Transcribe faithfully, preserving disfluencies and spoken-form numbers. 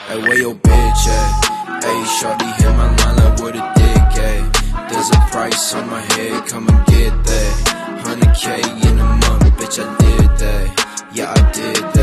Hey, where your bitch at? Hey, shawty hit my line like what a dick, ayy. There's a price on my head, come and get that. one hundred K in a month, bitch, I did that. Yeah, I did that.